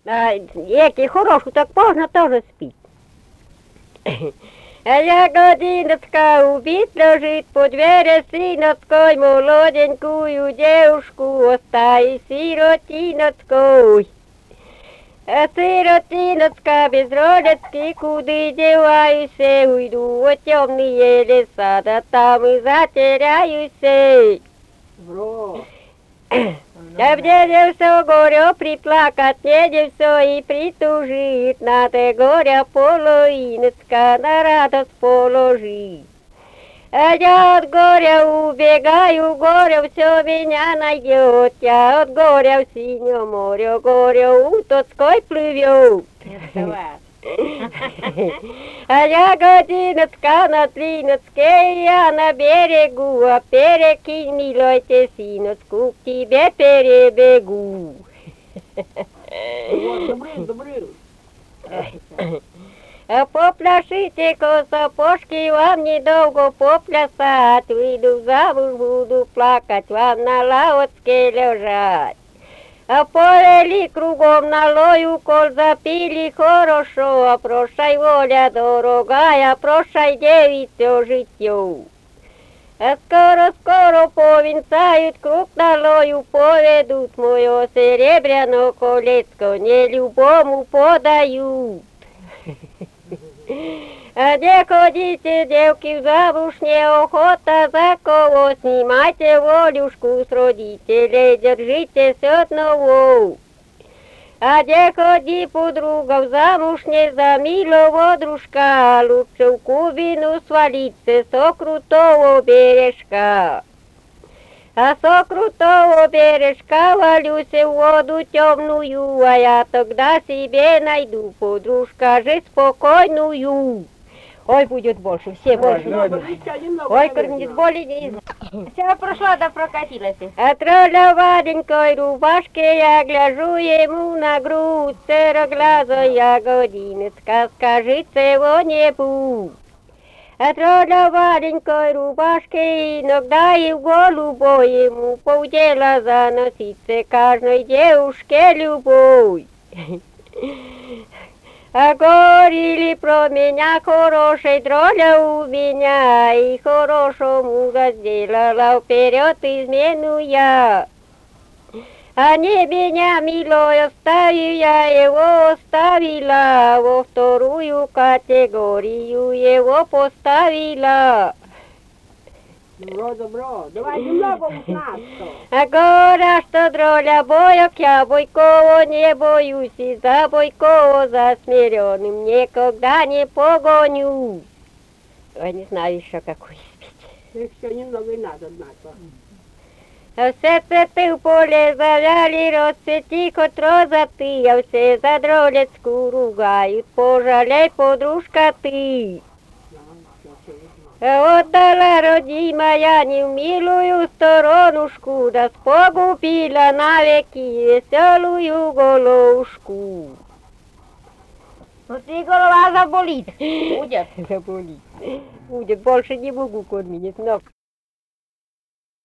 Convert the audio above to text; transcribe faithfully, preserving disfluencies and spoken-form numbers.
А який хороший, так можно тоже спить. А ягодиночка убит лежит под вересиночкой, молоденькую девушку остави сиротиночкой. А сиротиночка без родички, куды деваюсь, уйду в темные леса, да там и затеряюсь. Бро. Да где все горе приплакать, где все и притужит, надо горя половиночка на радость положить. А я от горя убегаю, горе все меня найдет, я от горя в синем море, горе утоской плывет. А ягодиночка на тлиночке, я на берегу, а перекинь, милой тесиночку, к тебе перебегу. Вот, добрый, добрый. А попляшите, косопошки, вам недолго поплясать, выйду замуж, буду плакать, вам на лавочке лежать. А полили кругом налою, коль запили хорошо, а прощай, воля дорогая, прощай, девицо, житье. А скоро-скоро повенцают, круг налою поведут, мое серебряное колецко не любому подают. А где ходите, девки, в замуж неохота, за кого снимайте волюшку с родителей, держитесь одного. А где ходи, подруга, в замуж не за милого дружка, лучше в кубину свалиться со крутого бережка. А со крутого бережка валюсь в воду темную, а я тогда себе найду подружка же спокойную. Ой, будет больше, все больше. Ой, корнит боли не Вся прошла да прокатилась. А тролля валенькой рубашке я гляжу ему на грудь, сероглазая ягодиночка, скажи чего-нибудь. А тролля валенькой рубашке иногда и в голубой ему полдела заноситься каждой девушке любой. А говорили про меня хорошей, тролля у меня, и хорошему сделала вперед измену я. А не меня, милой, оставил, я его оставила, во вторую категорию его поставила. Добро, добро. Давай немного уснаться. А говорят, что дроля боек, я Бойкова не боюсь, и за Бойкова за смиренным никогда не погоню. Ой, не знаю еще какой спеть. Еще немного и надо, однако. А все цветы в поле завяли, расцвети хоть роза ты, а все за дролецку ругают, пожалей, подружка ты. Отдала родимая не в милую сторонушку, да спогубила навеки веселую головушку. Ну ты голова заболит. Будет. Заболит. Будет, больше не могу кормить, но